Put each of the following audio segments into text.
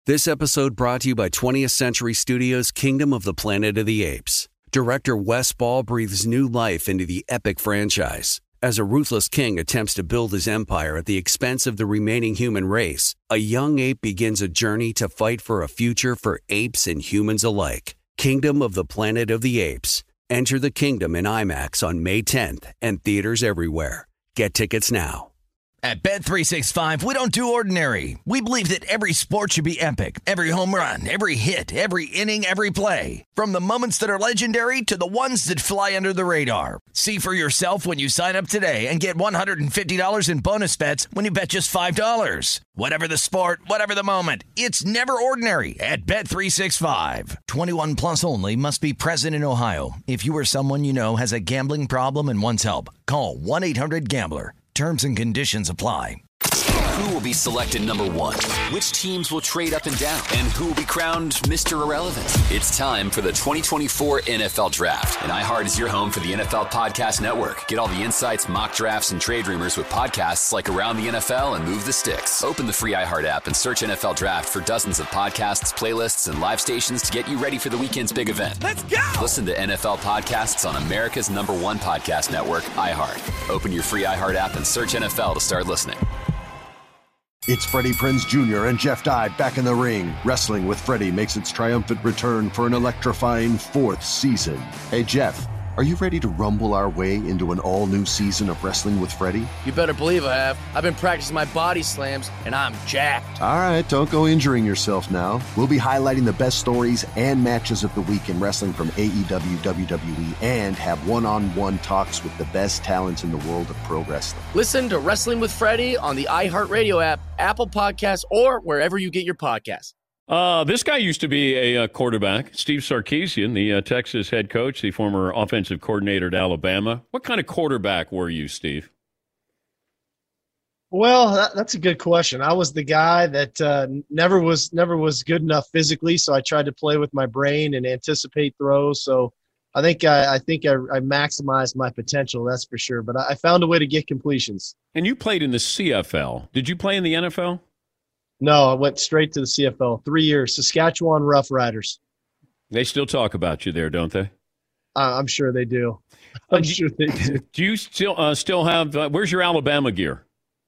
This episode brought to you by 20th Century Studios' Kingdom of the Planet of the Apes. Director Wes Ball breathes new life into the epic franchise. As a ruthless king attempts to build his empire at the expense of the remaining human race, a young ape begins a journey to fight for a future for apes and humans alike. Kingdom of the Planet of the Apes. Enter the kingdom in IMAX on May 10th and theaters everywhere. Get tickets now. At Bet365, we don't do ordinary. We believe that every sport should be epic. Every home run, every hit, every inning, every play. From the moments that are legendary to the ones that fly under the radar. See for yourself when you sign up today and get $150 in bonus bets when you bet just $5. Whatever the sport, whatever the moment, it's never ordinary at Bet365. 21 plus only. Must be present in Ohio. If you or someone you know has a gambling problem and wants help, call 1-800-GAMBLER. Terms and conditions apply. Who will be selected number one? Which teams will trade up and down? And who will be crowned Mr. Irrelevant? It's time for the 2024 NFL Draft. And iHeart is your home for the NFL Podcast Network. Get all the insights, mock drafts, and trade rumors with podcasts like Around the NFL and Move the Sticks. Open the free iHeart app and search NFL Draft for dozens of podcasts, playlists, and live stations to get you ready for the weekend's big event. Let's go! Listen to NFL podcasts on America's #1 podcast network, iHeart. Open your free iHeart app and search NFL to start listening. It's Freddie Prinze Jr. and Jeff Dye back in the ring. Wrestling with Freddie makes its triumphant return for an electrifying 4th season. Hey, Jeff, are you ready to rumble our way into an all-new season of Wrestling with Freddie? You better believe I have. I've been practicing my body slams, and I'm jacked. All right, don't go injuring yourself now. We'll be highlighting the best stories and matches of the week in wrestling from AEW, WWE, and have one-on-one talks with the best talents in the world of pro wrestling. Listen to Wrestling with Freddie on the iHeartRadio app, Apple Podcasts, or wherever you get your podcasts. This guy used to be a quarterback, Steve Sarkisian, the Texas head coach, the former offensive coordinator at Alabama. What kind of quarterback were you, Steve? Well, that's a good question. I was the guy that never was good enough physically, so I tried to play with my brain and anticipate throws. So I think I maximized my potential, that's for sure. But I found a way to get completions. And you played in the CFL. Did you play in the NFL? No, I went straight to the CFL. 3 years, Saskatchewan Roughriders. They still talk about you there, don't they? I'm sure they do. I'm sure they do. Do you still have where's your Alabama gear?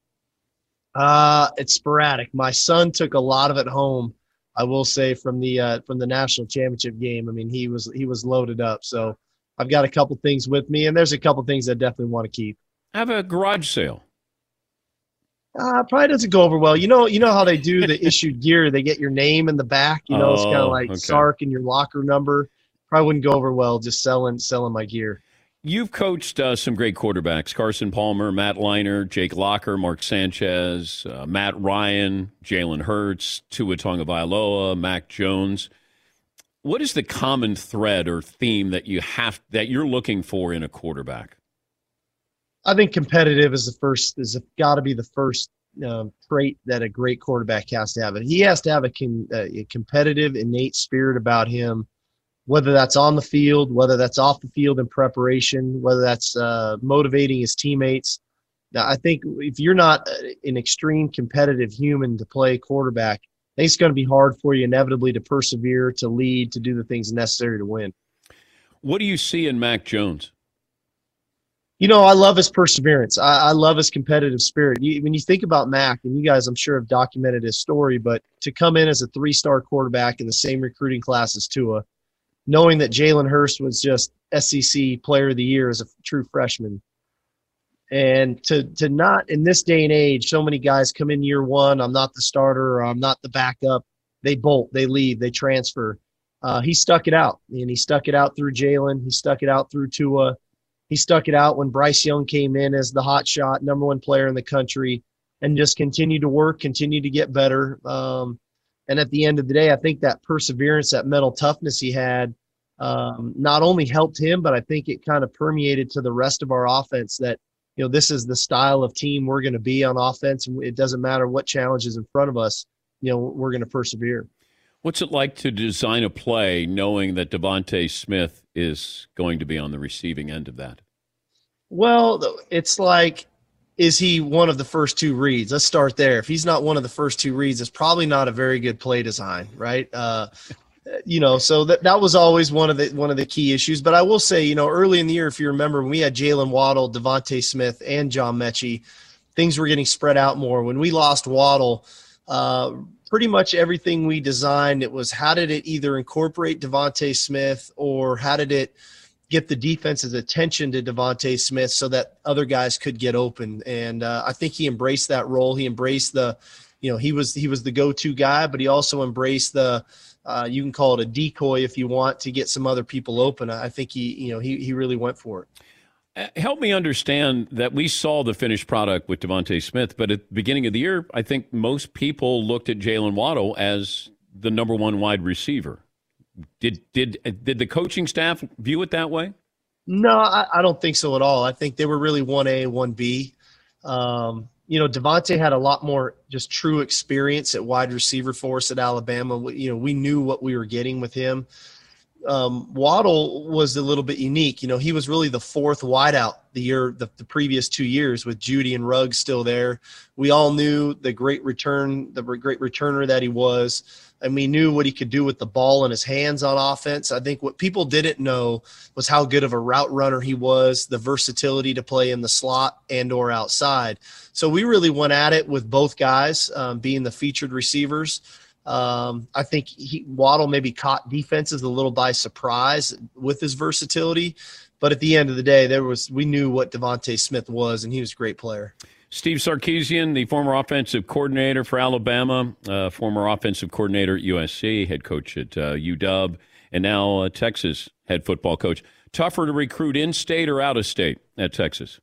It's sporadic. My son took a lot of it home, I will say, from the national championship game. I mean, he was loaded up. So I've got a couple things with me, and there's a couple things I definitely want to keep. Have a garage sale. Probably doesn't go over well. You know how they do the issued gear. They get your name in the back. It's kind of like Sark and your locker number. Probably wouldn't go over well just selling my gear. You've coached some great quarterbacks: Carson Palmer, Matt Leinart, Jake Locker, Mark Sanchez, Matt Ryan, Jalen Hurts, Tua Tagovailoa, Mac Jones. What is the common thread or theme that you're looking for in a quarterback? I think competitive is got to be the first trait that a great quarterback has to have. He has to have a competitive, innate spirit about him, whether that's on the field, whether that's off the field in preparation, whether that's motivating his teammates. Now, I think if you're not an extreme competitive human to play quarterback, I think it's going to be hard for you inevitably to persevere, to lead, to do the things necessary to win. What do you see in Mac Jones? I love his perseverance. I love his competitive spirit. When you think about Mac, and you guys I'm sure have documented his story, but to come in as a 3-star quarterback in the same recruiting class as Tua, knowing that Jalen Hurts was just SEC Player of the Year as a true freshman, and to not, in this day and age, so many guys come in year one, I'm not the starter or I'm not the backup. They bolt, they leave, they transfer. He stuck it out, and he stuck it out through Jalen. He stuck it out through Tua. He stuck it out when Bryce Young came in as the hot shot, number 1 player in the country, and just continued to work, continued to get better. And at the end of the day, I think that perseverance, that mental toughness he had, not only helped him, but I think it kind of permeated to the rest of our offense that, this is the style of team we're going to be on offense. And it doesn't matter what challenge is in front of us, we're going to persevere. What's it like to design a play knowing that Devontae Smith is going to be on the receiving end of that? Well, it's like is he one of the first two reads? Let's start there. If he's not one of the first two reads, it's probably not a very good play design, right? So that was always one of the key issues. But I will say, early in the year, if you remember, when we had Jalen Waddle, Devontae Smith, and John Mechie, things were getting spread out more. When we lost Waddle, pretty much everything we designed, it was how did it either incorporate Devontae Smith or how did it get the defense's attention to Devontae Smith so that other guys could get open. And I think he embraced that role. He embraced he was the go-to guy, but he also embraced you can call it a decoy if you want, to get some other people open. I think he really went for it. Help me understand that we saw the finished product with Devontae Smith, but at the beginning of the year, I think most people looked at Jalen Waddle as the number one wide receiver. Did the coaching staff view it that way? No, I don't think so at all. I think they were really 1A, 1B. Devontae had a lot more just true experience at wide receiver for us at Alabama. We knew what we were getting with him. Waddle was a little bit unique. He was really the fourth wideout the previous 2 years with Judy and Ruggs still there. We all knew the great returner that he was, and we knew what he could do with the ball in his hands on offense. I think what people didn't know was how good of a route runner he was, the versatility to play in the slot and or outside. So we really went at it with both guys being the featured receivers. I think Waddle maybe caught defenses a little by surprise with his versatility, but at the end of the day, we knew what Devontae Smith was, and he was a great player. Steve Sarkisian, the former offensive coordinator for Alabama, former offensive coordinator at USC, head coach at UW, and now Texas head football coach. Tougher to recruit in-state or out-of-state at Texas?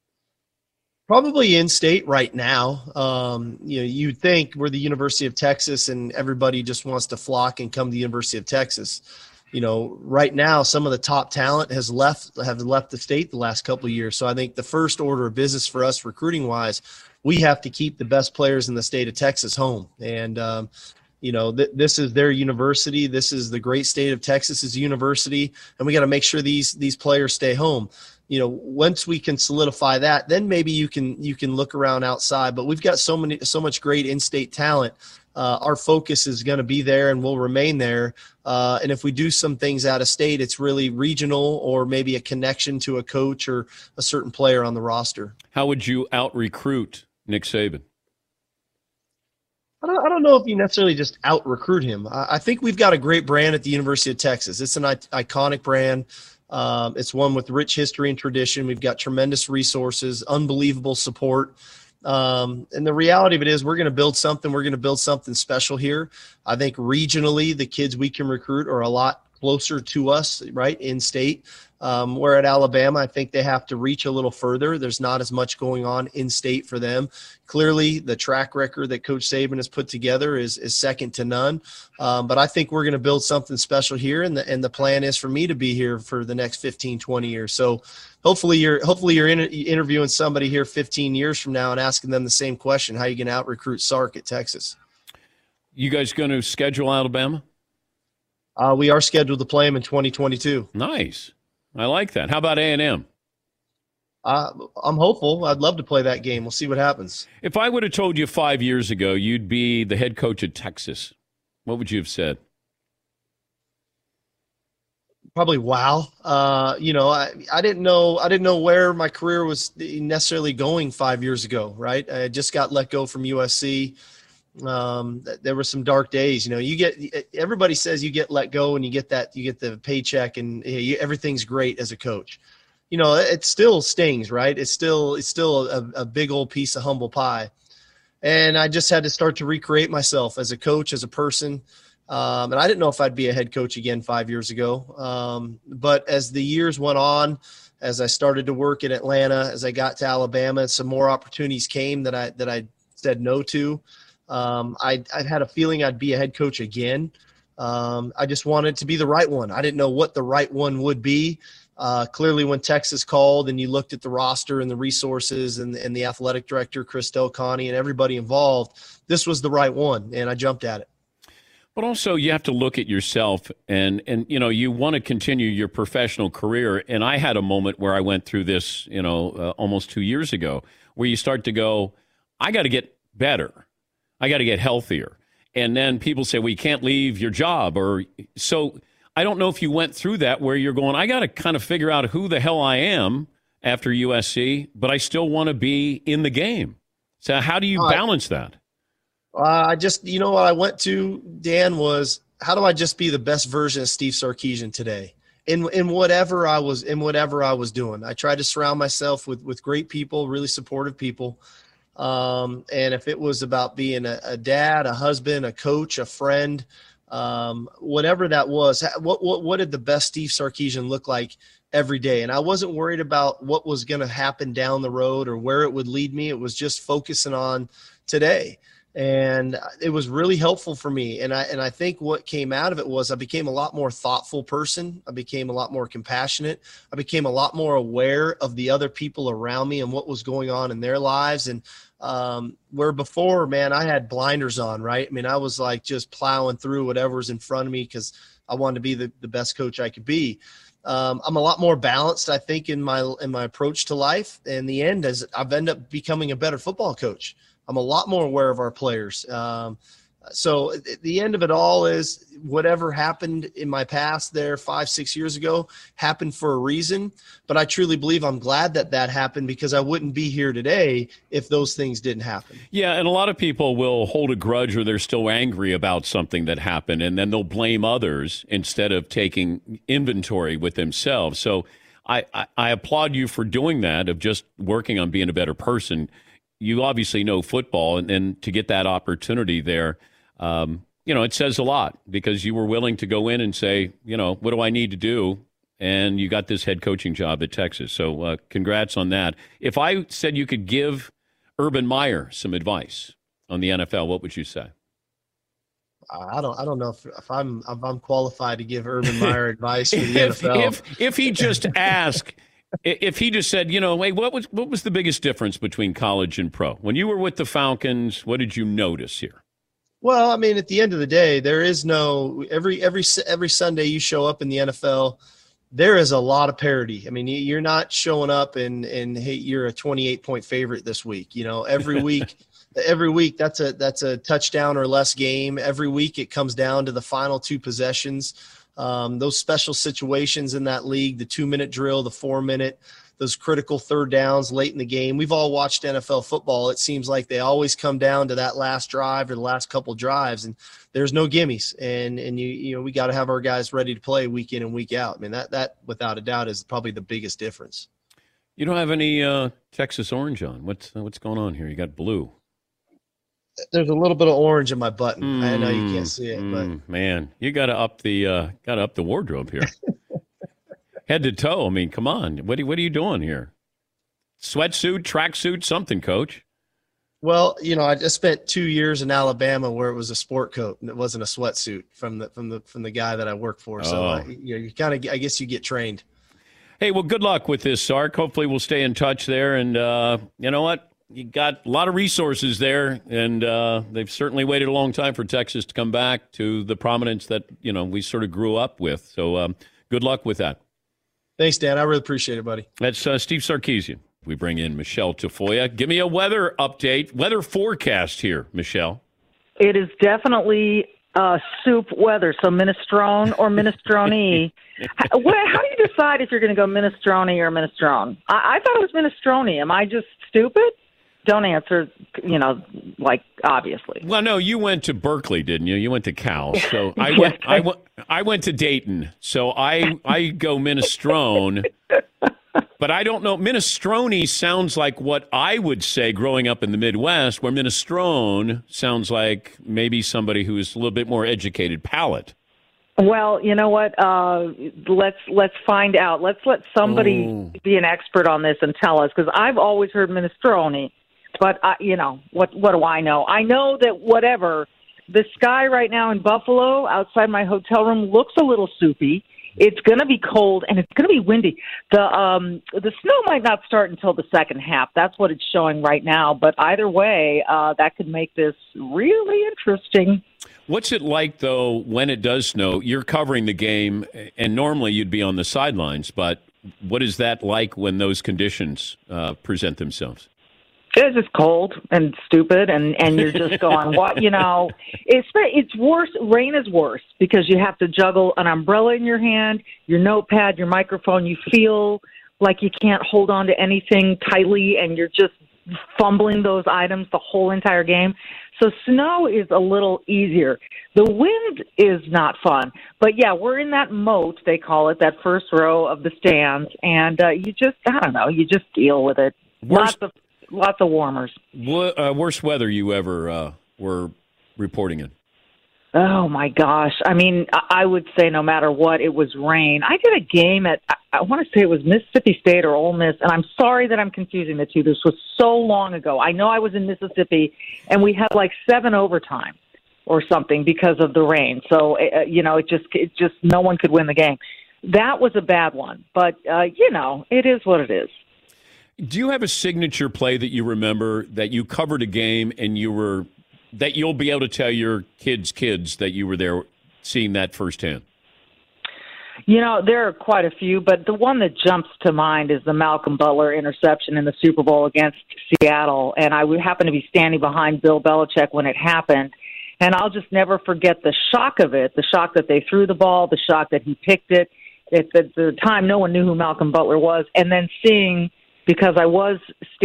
Probably in-state right now. You'd think we're the University of Texas and everybody just wants to flock and come to the University of Texas. Right now, some of the top talent have left the state the last couple of years. So I think the first order of business for us recruiting-wise, we have to keep the best players in the state of Texas home. And, this is their university. This is the great state of Texas's university, and we got to make sure these players stay home. Once we can solidify that, then maybe you can look around outside. But we've got so much great in-state talent. Our focus is going to be there and will remain there. And if we do some things out of state, it's really regional or maybe a connection to a coach or a certain player on the roster. How would you out-recruit Nick Saban? I don't know if you necessarily just out-recruit him. I think we've got a great brand at the University of Texas. It's an iconic brand. It's one with rich history and tradition. We've got tremendous resources, unbelievable support. And the reality of it is we're going to build something. We're going to build something special here. I think regionally, the kids we can recruit are a lot closer to us, right, in state. Where at Alabama, I think they have to reach a little further. There's not as much going on in state for them. Clearly, the track record that Coach Saban has put together is second to none. But I think we're going to build something special here, and the plan is for me to be here for the next 15, 20 years. So hopefully you're interviewing somebody here 15 years from now and asking them the same question: how are you going to out recruit Sark at Texas? You guys going to schedule Alabama? We are scheduled to play them in 2022. Nice. I like that. How about A&M? I'm hopeful. I'd love to play that game. We'll see what happens. If I would have told you 5 years ago you'd be the head coach at Texas, what would you have said? Probably wow. I didn't know where my career was necessarily going 5 years ago, right? I just got let go from USC. There were some dark days. Everybody says you get let go and you get the paycheck and everything's great as a coach. It still stings, right? It's still a big old piece of humble pie. And I just had to start to recreate myself as a coach, as a person. And I didn't know if I'd be a head coach again 5 years ago. But as the years went on, as I started to work in Atlanta, as I got to Alabama, some more opportunities came that I said no to. I had a feeling I'd be a head coach again. I just wanted to be the right one. I didn't know what the right one would be. Clearly when Texas called and you looked at the roster and the resources and the athletic director, Chris Del Conte, and everybody involved, this was the right one, and I jumped at it. But also you have to look at yourself and you want to continue your professional career. And I had a moment where I went through this, almost 2 years ago, where you start to go, I got to get better. I got to get healthier. And then people say, well, you can't leave your job. So I don't know if you went through that where you're going, I got to kind of figure out who the hell I am after USC, but I still want to be in the game. So how do you balance that? What I went to, Dan, was how do I just be the best version of Steve Sarkisian today in whatever I was doing. I tried to surround myself with great people, really supportive people. And if it was about being a dad, a husband, a coach, a friend, whatever that was, what did the best Steve Sarkisian look like every day? And I wasn't worried about what was going to happen down the road or where it would lead me. It was just focusing on today. And it was really helpful for me. And I think what came out of it was I became a lot more thoughtful person. I became a lot more compassionate. I became a lot more aware of the other people around me and what was going on in their lives. And where before, man, I had blinders on, right? I mean, I was like just plowing through whatever's in front of me because I wanted to be the best coach I could be. I'm a lot more balanced, I think, in my approach to life. In the end, as I've ended up becoming a better football coach. I'm a lot more aware of our players. So the end of it all is whatever happened in my past there 5-6 years ago happened for a reason. But I truly believe I'm glad that happened because I wouldn't be here today if those things didn't happen. Yeah, and a lot of people will hold a grudge or they're still angry about something that happened, and then they'll blame others instead of taking inventory with themselves. So I applaud you for doing that, of just working on being a better person. You obviously know football, and then to get that opportunity there, it says a lot because you were willing to go in and say, what do I need to do? And you got this head coaching job at Texas. So congrats on that. If I said you could give Urban Meyer some advice on the NFL, what would you say? I don't know if I'm qualified to give Urban Meyer advice for the NFL. If he just asked. If he just said, hey, what was the biggest difference between college and pro? When you were with the Falcons, what did you notice here? Well, I mean, at the end of the day, there is no every Sunday you show up in the NFL, there is a lot of parity. I mean, you're not showing up and hey, you're a 28-point favorite this week. Every week, that's a touchdown or less game. Every week it comes down to the final two possessions. Those special situations in that league, the 2-minute drill, the 4-minute, those critical third downs late in the game. We've all watched NFL football. It seems like they always come down to that last drive or the last couple drives, and there's no gimmies. And we got to have our guys ready to play week in and week out. I mean, that without a doubt is probably the biggest difference. You don't have any Texas orange on. What's going on here? You got blue. There's a little bit of orange in my button. I know you can't see it, but man, you got to up the wardrobe here, head to toe. I mean, come on, what are you doing here? Sweatsuit, tracksuit, something, Coach. Well, I just spent 2 years in Alabama where it was a sport coat and it wasn't a sweatsuit from the guy that I work for. So you kind of, I guess you get trained. Hey, well, good luck with this, Sark. Hopefully, we'll stay in touch there. And you know what? You got a lot of resources there, and they've certainly waited a long time for Texas to come back to the prominence that, we sort of grew up with. So good luck with that. Thanks, Dan. I really appreciate it, buddy. That's Steve Sarkisian. We bring in Michelle Tafoya. Give me a weather update, weather forecast here, Michelle. It is definitely soup weather, so minestrone or minestrone. How do you decide if you're going to go minestrone or minestrone? I thought it was minestrone. Am I just stupid? Don't answer, obviously. Well, no, you went to Berkeley, didn't you? You went to Cal. So I went to Dayton. So I go minestrone. But I don't know. Minestrone sounds like what I would say growing up in the Midwest, where minestrone sounds like maybe somebody who's a little bit more educated palate. Well, you know what? Let's find out. Let's let somebody be an expert on this and tell us, because I've always heard minestrone. But, what do I know? I know that the sky right now in Buffalo outside my hotel room looks a little soupy. It's going to be cold, and it's going to be windy. The snow might not start until the second half. That's what it's showing right now. But either way, that could make this really interesting. What's it like, though, when it does snow? You're covering the game, and normally you'd be on the sidelines, but what is that like when those conditions present themselves? It's just cold and stupid, and you're just going, what, it's worse. Rain is worse because you have to juggle an umbrella in your hand, your notepad, your microphone. You feel like you can't hold on to anything tightly, and you're just fumbling those items the whole entire game. So snow is a little easier. The wind is not fun. But, yeah, we're in that moat, they call it, that first row of the stands, and you just deal with it. Lots of warmers. Worst weather you ever were reporting in? Oh, my gosh. I mean, I would say no matter what, it was rain. I did a game at, I want to say it was Mississippi State or Ole Miss, and I'm sorry that I'm confusing the two. This was so long ago. I know I was in Mississippi, and we had like 7 overtime or something because of the rain. So, it just no one could win the game. That was a bad one. But, it is what it is. Do you have a signature play that you remember that you covered a game and that you'll be able to tell your kids that you were there seeing that firsthand? There are quite a few, but the one that jumps to mind is the Malcolm Butler interception in the Super Bowl against Seattle. And I would happen to be standing behind Bill Belichick when it happened. And I'll just never forget the shock of it, the shock that they threw the ball, the shock that he picked it. At the time, no one knew who Malcolm Butler was. And then seeing, because I was,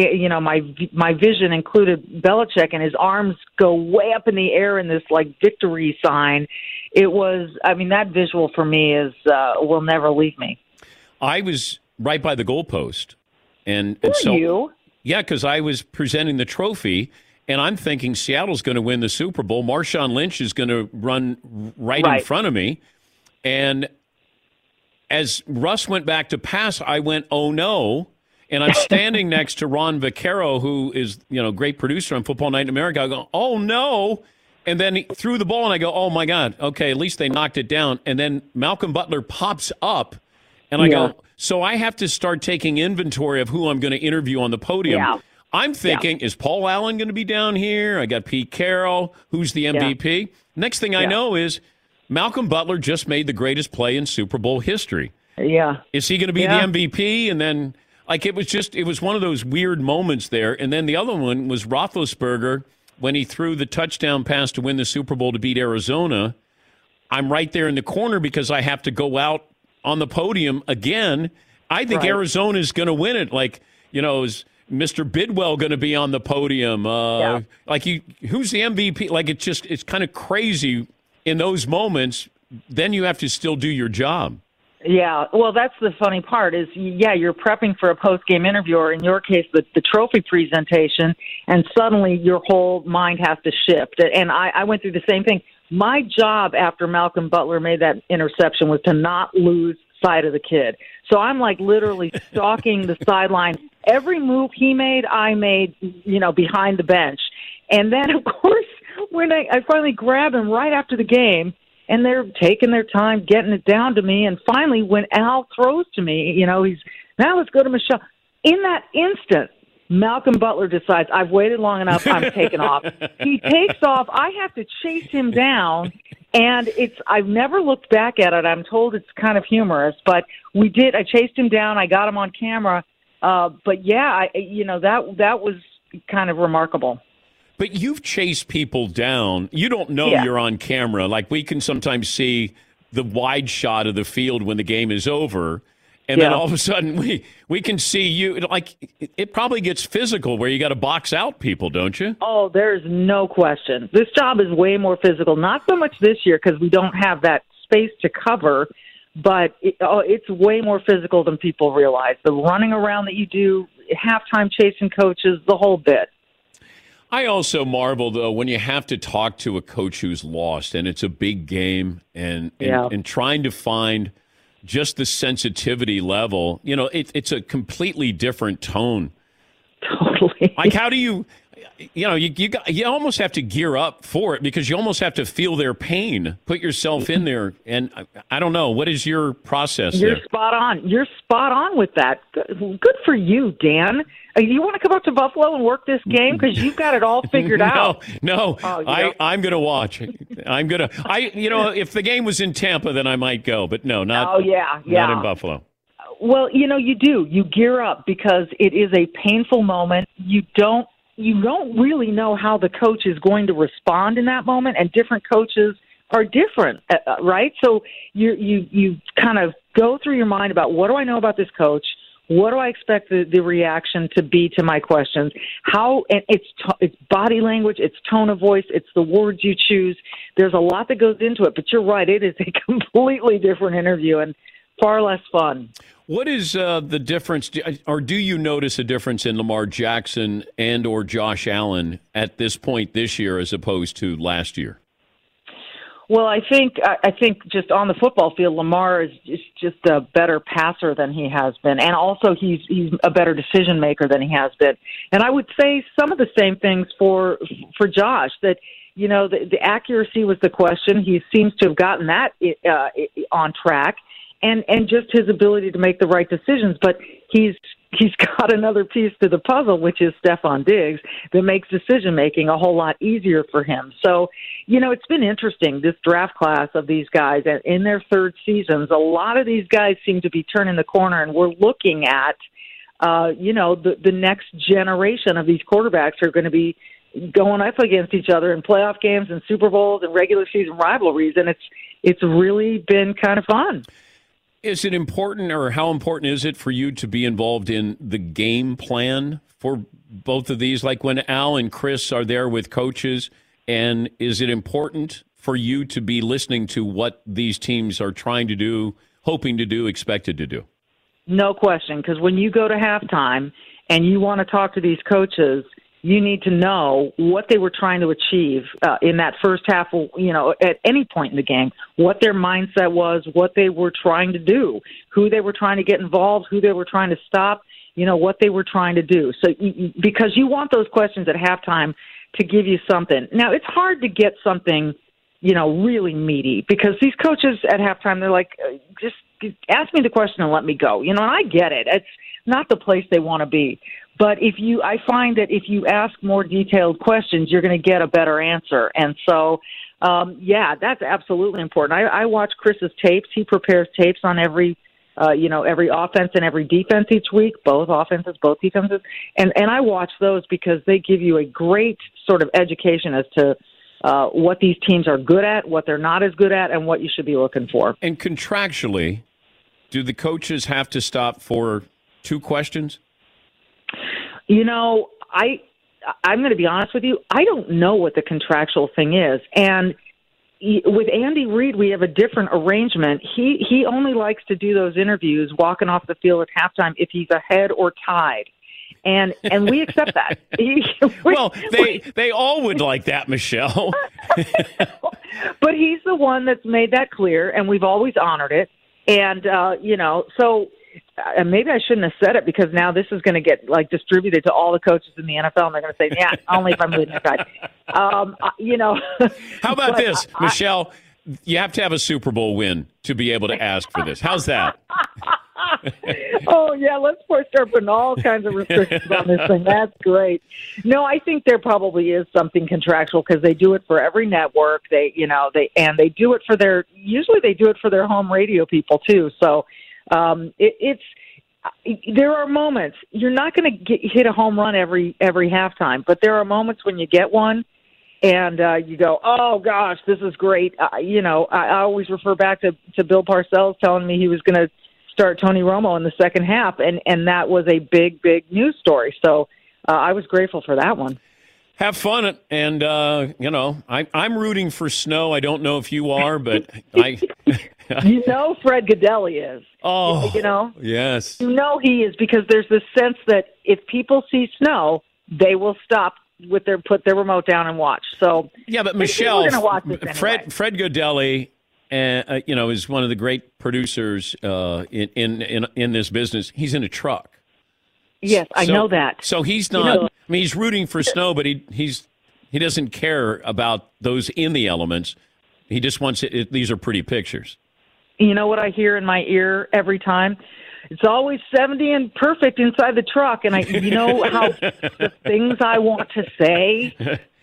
my vision included Belichick and his arms go way up in the air in this like victory sign. It was, that visual for me will never leave me. I was right by the goalpost. And Were you? Yeah, because I was presenting the trophy, and I'm thinking Seattle's going to win the Super Bowl. Marshawn Lynch is going to run right in front of me. And as Russ went back to pass, I went, oh, no. And I'm standing next to Ron Vaccaro, who is, great producer on Football Night in America. I go, oh, no. And then he threw the ball, and I go, oh, my God. Okay, at least they knocked it down. And then Malcolm Butler pops up, and I go, so I have to start taking inventory of who I'm going to interview on the podium. Yeah. I'm thinking, is Paul Allen going to be down here? I got Pete Carroll. Who's the MVP? Yeah. Next thing I know is Malcolm Butler just made the greatest play in Super Bowl history. Yeah. Is he going to be the MVP? And then, it was one of those weird moments there. And then the other one was Roethlisberger when he threw the touchdown pass to win the Super Bowl to beat Arizona. I'm right there in the corner because I have to go out on the podium again. I think Arizona is going to win it. Is Mr. Bidwell going to be on the podium? Who's the MVP? It's kind of crazy in those moments. Then you have to still do your job. Yeah, well, that's the funny part is, you're prepping for a post-game interview, or in your case, the trophy presentation, and suddenly your whole mind has to shift. And I went through the same thing. My job after Malcolm Butler made that interception was to not lose sight of the kid. So I'm literally stalking the sideline. Every move he made, I made, behind the bench. And then, of course, when I finally grab him right after the game, and they're taking their time getting it down to me. And finally, when Al throws to me, he's, now let's go to Michelle. In that instant, Malcolm Butler decides, I've waited long enough, I'm taking off. He takes off. I have to chase him down. And I've never looked back at it. I'm told it's kind of humorous, but we did. I chased him down. I got him on camera. But yeah, that was kind of remarkable. But you've chased people down. You don't know you're on camera. We can sometimes see the wide shot of the field when the game is over. And then all of a sudden we can see you. It probably gets physical where you got to box out people, don't you? Oh, there's no question. This job is way more physical. Not so much this year because we don't have that space to cover. But it's way more physical than people realize. The running around that you do, halftime chasing coaches, the whole bit. I also marvel, though, when you have to talk to a coach who's lost, and it's a big game, and trying to find just the sensitivity level. It's a completely different tone. Totally. How do you you almost have to gear up for it because you almost have to feel their pain, put yourself in there. And I don't know, what is your process You're there? spot on. You're spot on with that. Good for you, Dan. You want to come up to Buffalo and work this game because you've got it all figured out. No, I'm going to watch. If the game was in Tampa, then I might go, but no, not. Oh yeah, not in Buffalo. Well, you do. You gear up because it is a painful moment. You don't really know how the coach is going to respond in that moment, and different coaches are different, right? So you kind of go through your mind about, what do I know about this coach? What do I expect the reaction to be to my questions? And it's body language, it's tone of voice, it's the words you choose. There's a lot that goes into it, but you're right. It is a completely different interview and far less fun. What is the difference, or do you notice a difference in Lamar Jackson and or Josh Allen at this point this year as opposed to last year? Well, I think just on the football field, Lamar is just a better passer than he has been, and also he's a better decision maker than he has been. And I would say some of the same things for Josh. That the accuracy was the question. He seems to have gotten that on track, and just his ability to make the right decisions. But he's got another piece to the puzzle, which is Stephon Diggs, that makes decision-making a whole lot easier for him. So, it's been interesting, this draft class of these guys. And in their third seasons, a lot of these guys seem to be turning the corner, and we're looking at, the next generation of these quarterbacks are going to be going up against each other in playoff games and Super Bowls and regular season rivalries, and it's really been kind of fun. Is it important, or how important is it for you to be involved in the game plan for both of these? Like when Al and Chris are there with coaches, and is it important for you to be listening to what these teams are trying to do, hoping to do, expected to do? No question, because when you go to halftime and you want to talk to these coaches, you need to know what they were trying to achieve in that first half, at any point in the game, what their mindset was, what they were trying to do, who they were trying to get involved, who they were trying to stop, what they were trying to do. So because you want those questions at halftime to give you something. Now, it's hard to get something, really meaty, because these coaches at halftime, they're like, just ask me the question and let me go. And I get it. It's not the place they want to be. But I find that if you ask more detailed questions, you're going to get a better answer. And so, that's absolutely important. I watch Chris's tapes. He prepares tapes on every offense and every defense each week, both offenses, both defenses. And I watch those because they give you a great sort of education as to what these teams are good at, what they're not as good at, and what you should be looking for. And contractually, do the coaches have to stop for 2 questions? I'm going to be honest with you. I don't know what the contractual thing is. And with Andy Reid, we have a different arrangement. He only likes to do those interviews walking off the field at halftime if he's ahead or tied. And we accept that. They all would like that, Michelle. But he's the one that's made that clear, and we've always honored it. And, so maybe I shouldn't have said it, because now this is going to get distributed to all the coaches in the NFL, and they're going to say, yeah, only if I'm leading the side. How about this, Michelle? You have to have a Super Bowl win to be able to ask for this. How's that? Oh, yeah, let's start putting all kinds of restrictions on this thing. That's great. No, I think there probably is something contractual, because they do it for every network. They do it for usually they do it for their home radio people too. So there are moments you're not going to hit a home run every halftime, but there are moments when you get one and you go, oh gosh, this is great. I always refer back to Bill Parcells telling me he was going to start Tony Romo in the second half, and that was a big news story. So I was grateful for that one. Have fun, and I'm rooting for snow. I don't know if you are, but Fred Gaudelli is. Oh, yes. He is, because there's this sense that if people see snow, they will stop put their remote down and watch. So yeah, but Michelle, anyway. Fred Gaudelli, is one of the great producers in this business. He's in a truck. Yes, I know that. So he's not. I mean, he's rooting for snow, but he doesn't care about those in the elements. He just wants it. These are pretty pictures. You know what I hear in my ear every time? It's always 70 and perfect inside the truck. And you know how the things I want to say?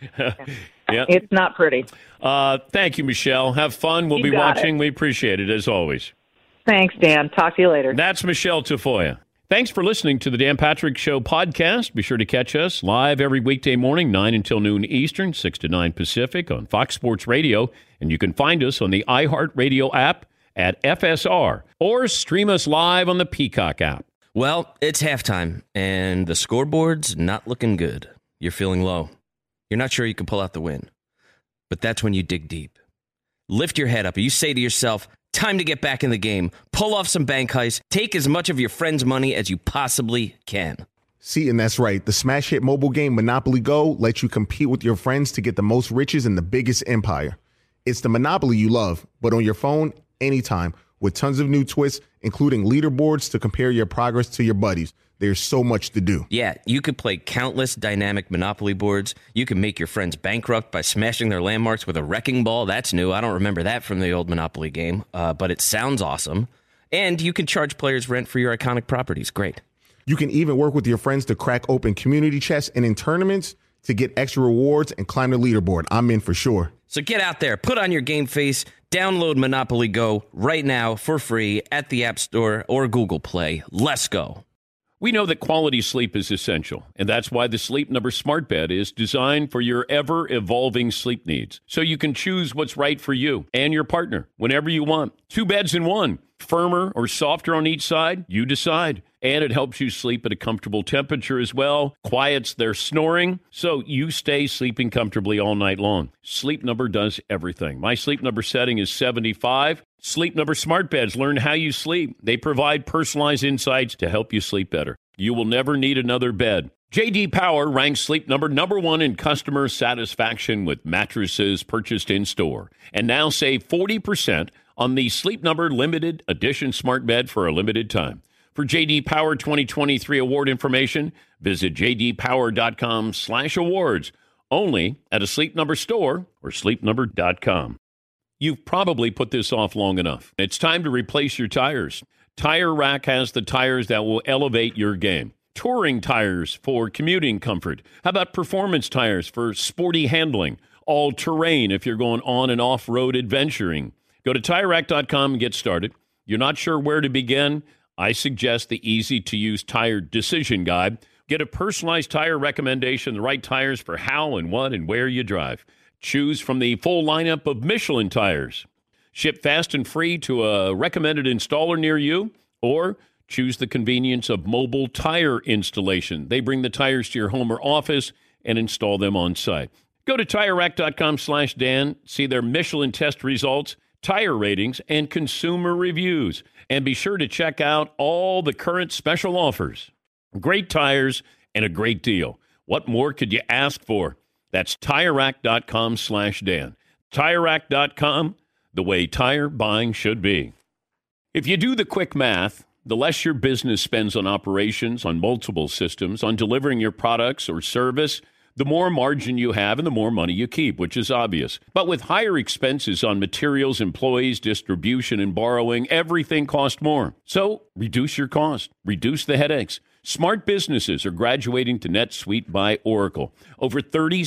Yeah. It's not pretty. Thank you, Michelle. Have fun. We'll be watching. We appreciate it, as always. Thanks, Dan. Talk to you later. That's Michelle Tafoya. Thanks for listening to the Dan Patrick Show podcast. Be sure to catch us live every weekday morning, 9 until noon Eastern, 6 to 9 Pacific on Fox Sports Radio. And you can find us on the iHeartRadio app at FSR or stream us live on the Peacock app. Well, it's halftime, and the scoreboard's not looking good. You're feeling low. You're not sure you can pull out the win. But that's when you dig deep. Lift your head up, and you say to yourself, time to get back in the game. Pull off some bank heists. Take as much of your friend's money as you possibly can. See, and that's right. The smash hit mobile game Monopoly Go lets you compete with your friends to get the most riches in the biggest empire. It's the Monopoly you love, but on your phone, anytime, with tons of new twists, including leaderboards to compare your progress to your buddies. There's so much to do. Yeah, you could play countless dynamic Monopoly boards. You can make your friends bankrupt by smashing their landmarks with a wrecking ball. That's new. I don't remember that from the old Monopoly game, but it sounds awesome. And you can charge players rent for your iconic properties. Great. You can even work with your friends to crack open community chests and in tournaments to get extra rewards and climb the leaderboard. I'm in for sure. So get out there, put on your game face, download Monopoly Go right now for free at the App Store or Google Play. Let's go. We know that quality sleep is essential, and that's why the Sleep Number Smart Bed is designed for your ever-evolving sleep needs, so you can choose what's right for you and your partner whenever you want. 2 beds in one, firmer or softer on each side, you decide. And it helps you sleep at a comfortable temperature as well, quiets their snoring, so you stay sleeping comfortably all night long. Sleep Number does everything. My Sleep Number setting is 75. Sleep Number Smart Beds learn how you sleep. They provide personalized insights to help you sleep better. You will never need another bed. J.D. Power ranks Sleep Number #1 in customer satisfaction with mattresses purchased in-store. And now save 40% on the Sleep Number Limited Edition Smart Bed for a limited time. For J.D. Power 2023 award information, visit jdpower.com/awards. Only at a Sleep Number store or sleepnumber.com. You've probably put this off long enough. It's time to replace your tires. Tire Rack has the tires that will elevate your game. Touring tires for commuting comfort. How about performance tires for sporty handling? All-terrain if you're going on and off-road adventuring. Go to TireRack.com and get started. You're not sure where to begin? I suggest the easy-to-use tire decision guide. Get a personalized tire recommendation, the right tires for how and what and where you drive. Choose from the full lineup of Michelin tires. Ship fast and free to a recommended installer near you, or choose the convenience of mobile tire installation. They bring the tires to your home or office and install them on site. Go to TireRack.com/Dan, see their Michelin test results, tire ratings, and consumer reviews. And be sure to check out all the current special offers. Great tires and a great deal. What more could you ask for? That's TireRack.com/Dan. TireRack.com, the way tire buying should be. If you do the quick math, the less your business spends on operations, on multiple systems, on delivering your products or service, the more margin you have and the more money you keep, which is obvious. But with higher expenses on materials, employees, distribution, and borrowing, everything costs more. So reduce your cost. Reduce the headaches. Smart businesses are graduating to NetSuite by Oracle. Over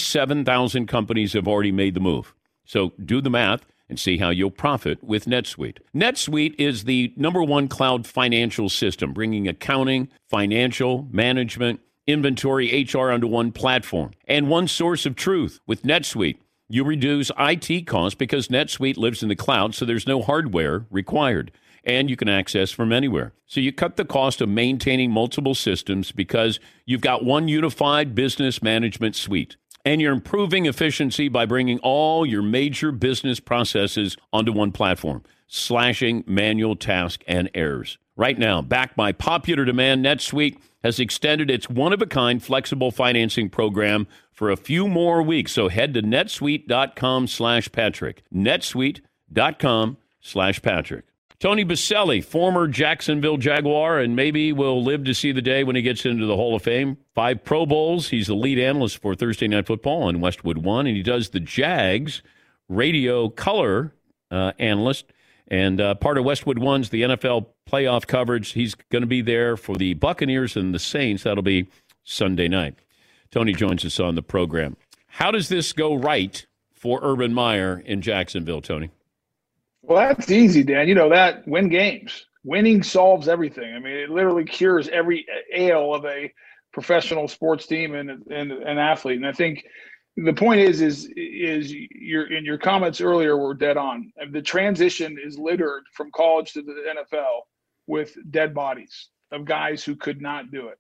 37,000 companies have already made the move. So do the math and see how you'll profit with NetSuite. NetSuite is the #1 cloud financial system, bringing accounting, financial, management, inventory, HR onto one platform and one source of truth. With NetSuite, you reduce IT costs because NetSuite lives in the cloud, so there's no hardware required, and you can access from anywhere. So you cut the cost of maintaining multiple systems because you've got one unified business management suite. And you're improving efficiency by bringing all your major business processes onto one platform, slashing manual tasks and errors. Right now, backed by popular demand, NetSuite has extended its one-of-a-kind flexible financing program for a few more weeks. So head to netsuite.com/Patrick. netsuite.com/Patrick. Tony Boselli, former Jacksonville Jaguar, and maybe will live to see the day when he gets into the Hall of Fame. 5 Pro Bowls. He's the lead analyst for Thursday Night Football on Westwood One, and he does the Jags radio color analyst. And part of Westwood One's the NFL playoff coverage. He's going to be there for the Buccaneers and the Saints. That'll be Sunday night. Tony joins us on the program. How does this go right for Urban Meyer in Jacksonville, Tony? Well, that's easy, Dan. You know that. Win games. Winning solves everything. I mean, it literally cures every ail of a professional sports team and an athlete. And I think the point is your comments earlier were dead on. The transition is littered from college to the NFL with dead bodies of guys who could not do it.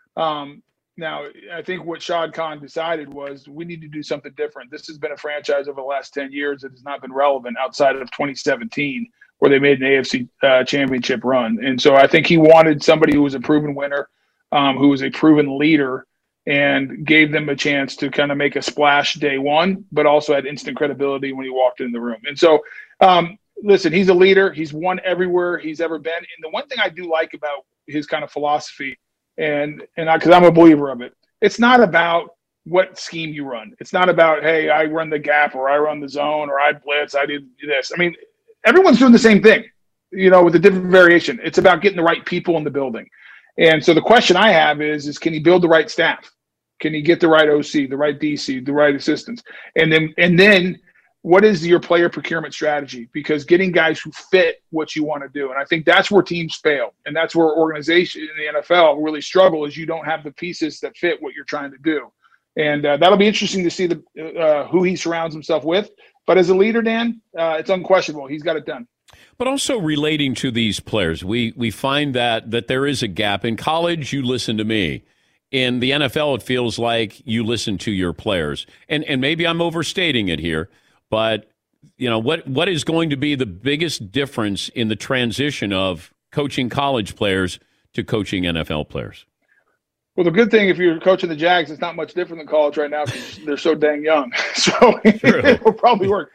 Now, I think what Shad Khan decided was we need to do something different. This has been a franchise over the last 10 years that has not been relevant outside of 2017, where they made an AFC championship run. And so I think he wanted somebody who was a proven winner, who was a proven leader, and gave them a chance to kind of make a splash day one, but also had instant credibility when he walked in the room. And so, listen, he's a leader. He's won everywhere he's ever been. And the one thing I do like about his kind of philosophy, and because I'm a believer of it, it's not about what scheme you run. It's not about, hey, I run the gap or I run the zone or I blitz, I do this. I mean, everyone's doing the same thing, with a different variation. It's about getting the right people in the building. And so the question I have is can he build the right staff? Can he get the right OC, the right DC, the right assistants? And then what is your player procurement strategy? Because getting guys who fit what you want to do. And I think that's where teams fail. And that's where organizations in the NFL really struggle, is you don't have the pieces that fit what you're trying to do. And that'll be interesting to see who he surrounds himself with. But as a leader, Dan, it's unquestionable. He's got it done. But also relating to these players, we find that there is a gap. In college, you listen to me. In the NFL, it feels like you listen to your players. And maybe I'm overstating it here, but what is going to be the biggest difference in the transition of coaching college players to coaching NFL players? Well, the good thing, if you're coaching the Jags, it's not much different than college right now because they're so dang young. So it will probably work.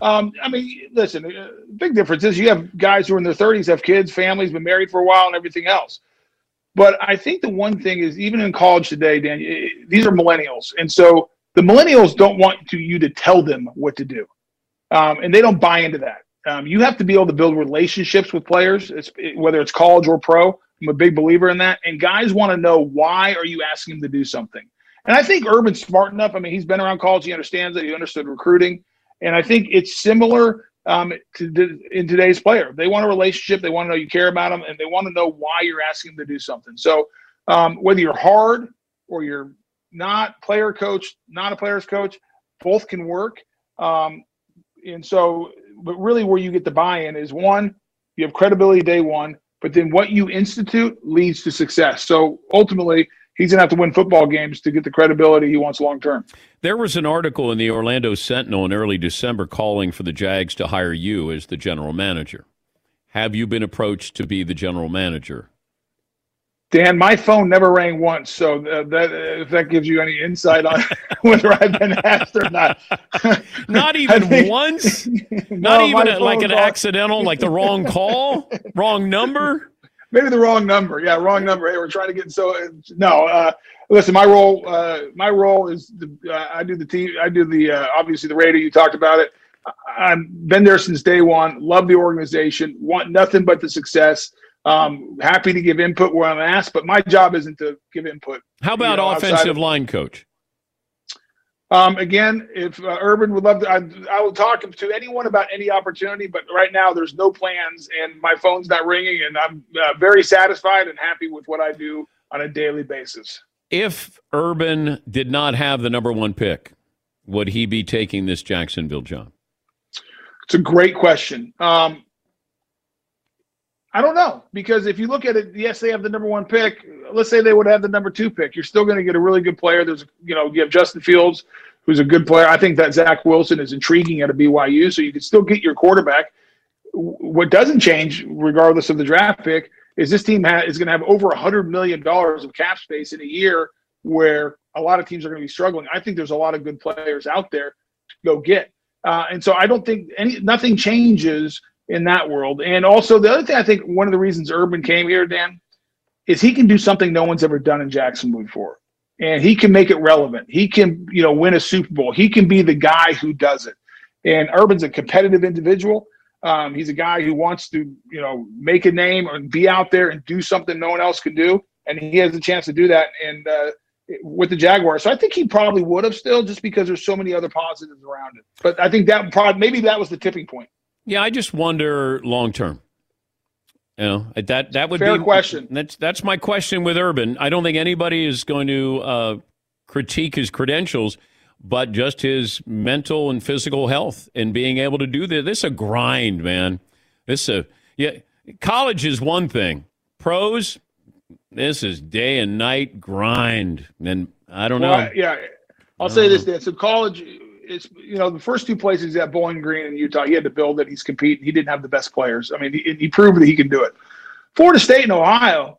Listen, big difference is you have guys who are in their 30s, have kids, families, been married for a while, and everything else. But I think the one thing is, even in college today, Dan, these are millennials. And so the millennials don't want you to tell them what to do. And they don't buy into that. You have to be able to build relationships with players, whether it's college or pro. I'm a big believer in that. And guys want to know, why are you asking them to do something? And I think Urban's smart enough. I mean, he's been around college. He understands it. He understood recruiting. And I think it's similar in today's player. They want a relationship. They want to know you care about them, and they want to know why you're asking them to do something. So whether you're hard or you're not player coach, not a player's coach, both can work. And so, but really where you get the buy-in is, one, you have credibility day one, but then what you institute leads to success. So ultimately, he's going to have to win football games to get the credibility he wants long-term. There was an article in the Orlando Sentinel in early December calling for the Jags to hire you as the general manager. Have you been approached to be the general manager? Dan, my phone never rang once, so if that gives you any insight on whether I've been asked or not. Not even once? Not even like an accidental, like the wrong call? Wrong number? Maybe the wrong number. Yeah, wrong number. Hey, we're trying to get listen, my role is I do the team. I do the obviously the radio. You talked about it. I've been there since day one. Love the organization. Want nothing but the success. Happy to give input where I'm asked, but my job isn't to give input. How about offensive line coach? Again, if Urban would love to, I will talk to anyone about any opportunity, but right now there's no plans and my phone's not ringing, and I'm very satisfied and happy with what I do on a daily basis. If Urban did not have the number one pick, would he be taking this Jacksonville job? It's a great question. I don't know, because if you look at it, yes, they have the number one pick. Let's say they would have the number two pick. You're still going to get a really good player. You have Justin Fields, who's a good player. I think that Zach Wilson is intriguing at a BYU, so you can still get your quarterback. What doesn't change, regardless of the draft pick, is this team is going to have over $100 million of cap space in a year where a lot of teams are going to be struggling. I think there's a lot of good players out there to go get. And so I don't think nothing changes in that world. And also the other thing, I think one of the reasons Urban came here, Dan, is he can do something no one's ever done in Jacksonville before. And he can make it relevant. He can, win a Super Bowl. He can be the guy who does it. And Urban's a competitive individual. He's a guy who wants to, make a name or be out there and do something no one else could do. And he has a chance to do that and with the Jaguars. So I think he probably would have still, just because there's so many other positives around it. But I think maybe that was the tipping point. Yeah, I just wonder long term. That would Fair be question. That's my question with Urban. I don't think anybody is going to critique his credentials, but just his mental and physical health and being able to do this. This is a grind, man. College is one thing. Pros, this is day and night grind. And I don't know. I'll say this, Dan. So college, it's the first two places at Bowling Green in Utah, he had to build it. He's competing. He didn't have the best players. I mean, he proved that he can do it. Florida and Ohio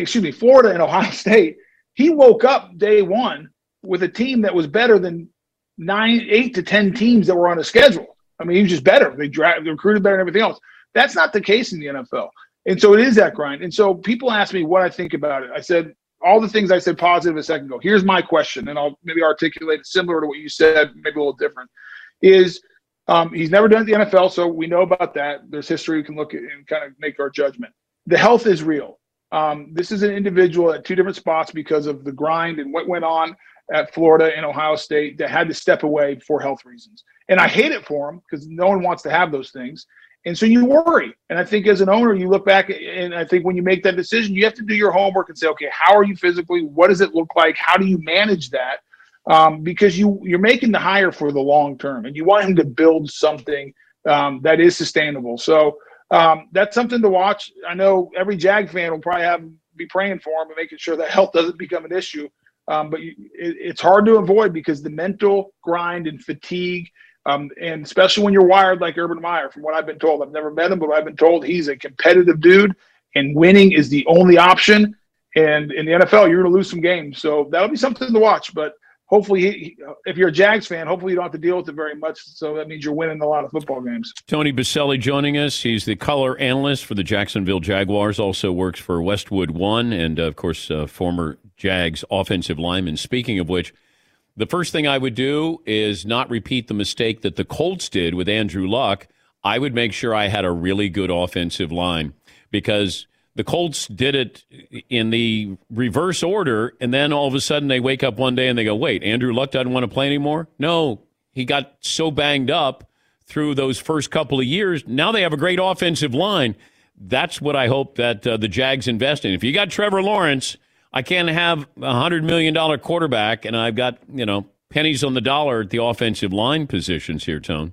State, he woke up day one with a team that was better than 8 to 10 teams that were on a schedule. I mean, he was just better. They recruited better and everything else. That's not the case in the NFL. And so it is that grind. And so people ask me what I think about it. I said all the things I said positive a second ago. Here's my question, and I'll maybe articulate it similar to what you said, maybe a little different, is he's never done it in the NFL, so we know about that. There's history. We can look at and kind of make our judgment. The health is real. This is an individual at two different spots because of the grind and what went on at Florida and Ohio State that had to step away for health reasons. And I hate it for him because no one wants to have those things. And so you worry. And I think as an owner, you look back, and I think when you make that decision, you have to do your homework and say, okay, how are you physically? What does it look like? How do you manage that? Because you're making the hire for the long term, and you want him to build something that is sustainable. So that's something to watch. I know every Jag fan will probably be praying for him and making sure that health doesn't become an issue. But it's hard to avoid because the mental grind and fatigue, and especially when you're wired like Urban Meyer, from what I've been told. I've never met him, but I've been told he's a competitive dude, and winning is the only option. And in the NFL, you're going to lose some games. So that'll be something to watch. But hopefully, if you're a Jags fan, hopefully you don't have to deal with it very much. So that means you're winning a lot of football games. Tony Boselli joining us. He's the color analyst for the Jacksonville Jaguars, also works for Westwood One, and, of course, former Jags offensive lineman. Speaking of which, the first thing I would do is not repeat the mistake that the Colts did with Andrew Luck. I would make sure I had a really good offensive line, because the Colts did it in the reverse order, and then all of a sudden they wake up one day and they go, wait, Andrew Luck doesn't want to play anymore? No, he got so banged up through those first couple of years. Now they have a great offensive line. That's what I hope that the Jags invest in. If you got Trevor Lawrence, I can't have a $100 million quarterback, and I've got, pennies on the dollar at the offensive line positions here, Tone.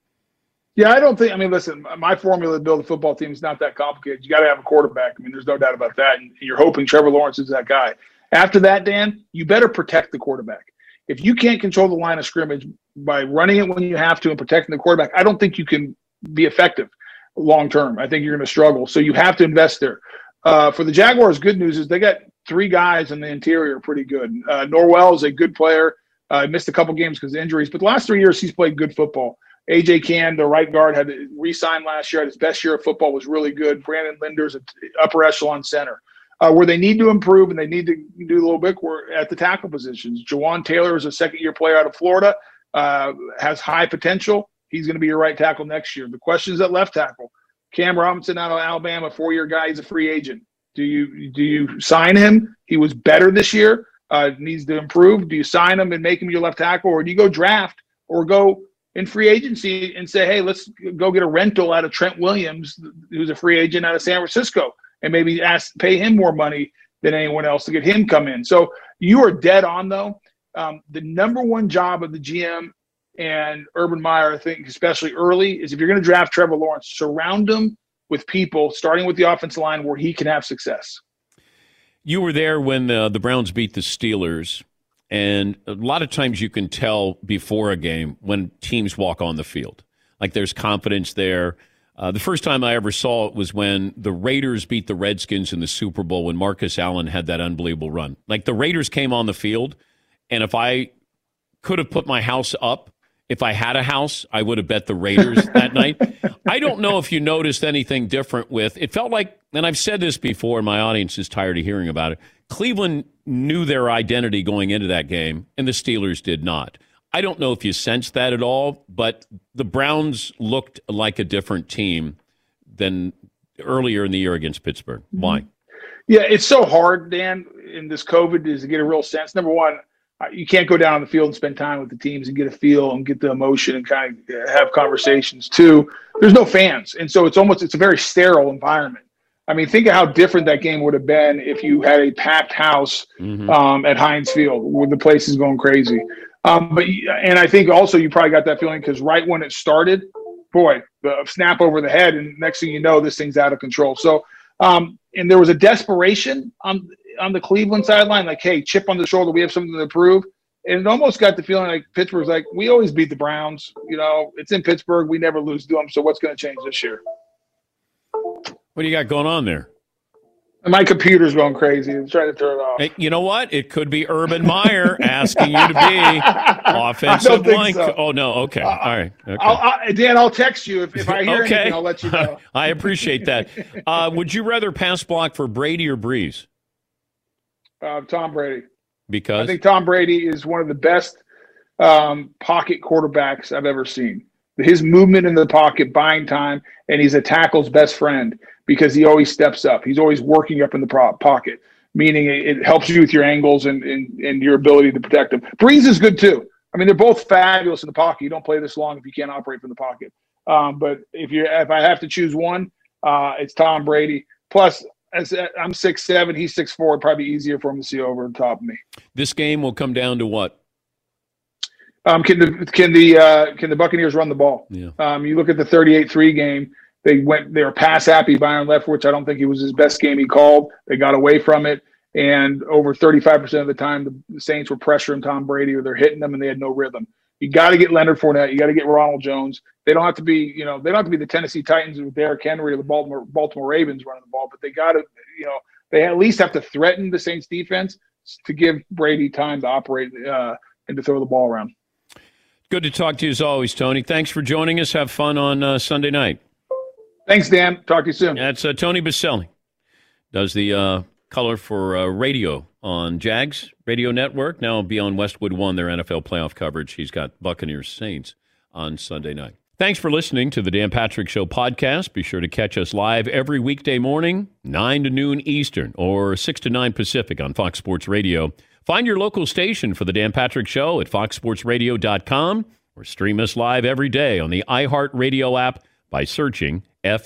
Yeah, listen, my formula to build a football team is not that complicated. You got to have a quarterback. I mean, there's no doubt about that. And you're hoping Trevor Lawrence is that guy. After that, Dan, you better protect the quarterback. If you can't control the line of scrimmage by running it when you have to and protecting the quarterback, I don't think you can be effective long term. I think you're going to struggle. So you have to invest there. For the Jaguars, good news is they got 3 guys in the interior pretty good. Norwell is a good player. Missed a couple games because of injuries, but the last 3 years he's played good football. A.J. Cann, the right guard, had to re-sign last year. Had his best year of football, was really good. Brandon Linder's an upper echelon center. Where they need to improve and they need to do a little bit at the tackle positions. Jawan Taylor is a second-year player out of Florida, has high potential. He's going to be your right tackle next year. The question is at left tackle. Cam Robinson out of Alabama, 4-year guy. He's a free agent. Do you sign him? He was better this year. Needs to improve. Do you sign him and make him your left tackle, or do you go draft or go in free agency and say, hey, let's go get a rental out of Trent Williams, who's a free agent out of San Francisco, and maybe pay him more money than anyone else to get him come in? So you are dead on, though. The number one job of the GM and Urban Meyer, I think, especially early, is if you're going to draft Trevor Lawrence, surround him with people, starting with the offensive line, where he can have success. You were there when the Browns beat the Steelers, and a lot of times you can tell before a game when teams walk on the field. Like there's confidence there. The first time I ever saw it was when the Raiders beat the Redskins in the Super Bowl when Marcus Allen had that unbelievable run. Like the Raiders came on the field, and if I could have put my house up If I had a house, I would have bet the Raiders that night. I don't know if you noticed anything different with it. Felt like, and I've said this before, and my audience is tired of hearing about it. Cleveland knew their identity going into that game, and the Steelers did not. I don't know if you sensed that at all, but the Browns looked like a different team than earlier in the year against Pittsburgh. Why? Yeah, it's so hard, Dan, in this COVID is to get a real sense. Number one, you can't go down on the field and spend time with the teams and get a feel and get the emotion and kind of have conversations. Two, there's no fans. And so it's a very sterile environment. I mean, think of how different that game would have been if you had a packed house at Heinz Field where the place is going crazy. And I think also you probably got that feeling because right when it started, boy, the snap over the head, and next thing you know, this thing's out of control. So, and there was a desperation on the Cleveland sideline, like, hey, chip on the shoulder, we have something to prove. And it almost got the feeling like Pittsburgh's like, we always beat the Browns. You know, it's in Pittsburgh. We never lose to them. So what's going to change this year? What do you got going on there? My computer's going crazy. I'm trying to turn it off. Hey, you know what? It could be Urban Meyer asking you to be offensive line. So. Oh, no. Okay. All right. Okay. Dan, I'll text you. If I hear anything, I'll let you know. I appreciate that. Would you rather pass block for Brady or Breeze? Tom Brady. Because? I think Tom Brady is one of the best pocket quarterbacks I've ever seen. His movement in the pocket, buying time, and he's a tackle's best friend because he always steps up. He's always working up in the pocket, meaning it helps you with your angles and your ability to protect him. Breeze is good too. I mean, they're both fabulous in the pocket. You don't play this long if you can't operate from the pocket. But if I have to choose one, it's Tom Brady. Plus, as I'm 6'7", he's 6'4", it'd probably be easier for him to see over the top of me. This game will come down to what? Can the Buccaneers run the ball? Yeah. You look at the 38-3 game. They were pass happy. Byron Leftwich, I don't think it was his best game he called. They got away from it, and over 35% of the time, the Saints were pressuring Tom Brady, or they're hitting them, and they had no rhythm. You got to get Leonard Fournette. You got to get Ronald Jones. They don't have to be, they don't have to be the Tennessee Titans with Derrick Henry or the Baltimore Ravens running the ball, but they got to, they at least have to threaten the Saints defense to give Brady time to operate and to throw the ball around. Good to talk to you as always, Tony. Thanks for joining us. Have fun on Sunday night. Thanks, Dan. Talk to you soon. That's Tony Baselli. Does the color for radio on Jags Radio Network. Now be on Westwood One, their NFL playoff coverage. He's got Buccaneers Saints on Sunday night. Thanks for listening to the Dan Patrick Show podcast. Be sure to catch us live every weekday morning, 9 to noon Eastern or 6 to 9 Pacific on Fox Sports Radio. Find your local station for the Dan Patrick Show at foxsportsradio.com or stream us live every day on the iHeartRadio app by searching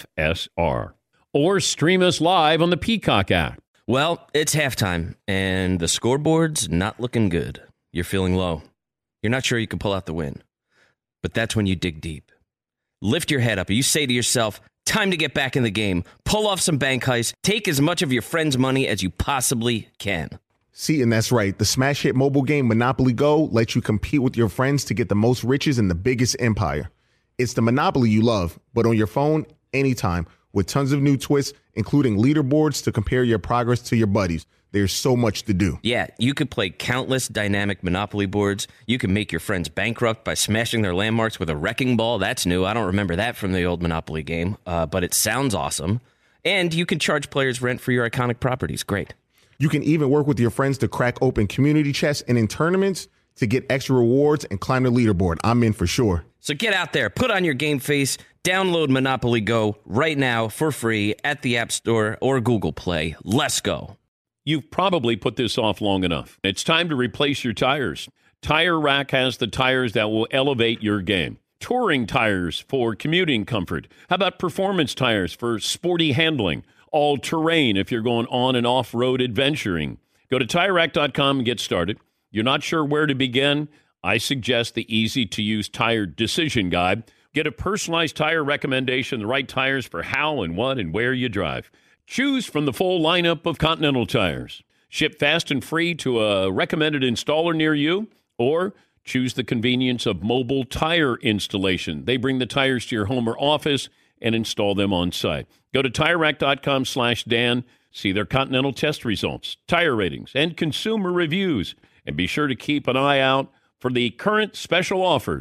FSR. Or stream us live on the Peacock app. Well, it's halftime, and the scoreboard's not looking good. You're feeling low. You're not sure you can pull out the win. But that's when you dig deep. Lift your head up. You say to yourself, time to get back in the game. Pull off some bank heists. Take as much of your friend's money as you possibly can. See, and that's right. The smash hit mobile game Monopoly Go lets you compete with your friends to get the most riches in the biggest empire. It's the Monopoly you love, but on your phone, anytime, with tons of new twists, including leaderboards to compare your progress to your buddies. There's so much to do. Yeah, you could play countless dynamic Monopoly boards. You can make your friends bankrupt by smashing their landmarks with a wrecking ball. That's new. I don't remember that from the old Monopoly game, but it sounds awesome. And you can charge players rent for your iconic properties. Great. You can even work with your friends to crack open community chests and in tournaments to get extra rewards and climb the leaderboard. I'm in for sure. So get out there, put on your game face, download Monopoly Go right now for free at the App Store or Google Play. Let's go. You've probably put this off long enough. It's time to replace your tires. Tire Rack has the tires that will elevate your game. Touring tires for commuting comfort. How about performance tires for sporty handling? All-terrain if you're going on and off-road adventuring. Go to TireRack.com and get started. You're not sure where to begin? I suggest the easy-to-use tire decision guide. Get a personalized tire recommendation, the right tires for how and what and where you drive. Choose from the full lineup of Continental tires. Ship fast and free to a recommended installer near you, or choose the convenience of mobile tire installation. They bring the tires to your home or office and install them on site. Go to TireRack.com/Dan. See their Continental test results, tire ratings, and consumer reviews. And be sure to keep an eye out for the current special offers.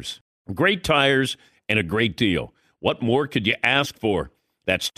Great tires and a great deal. What more could you ask for? That's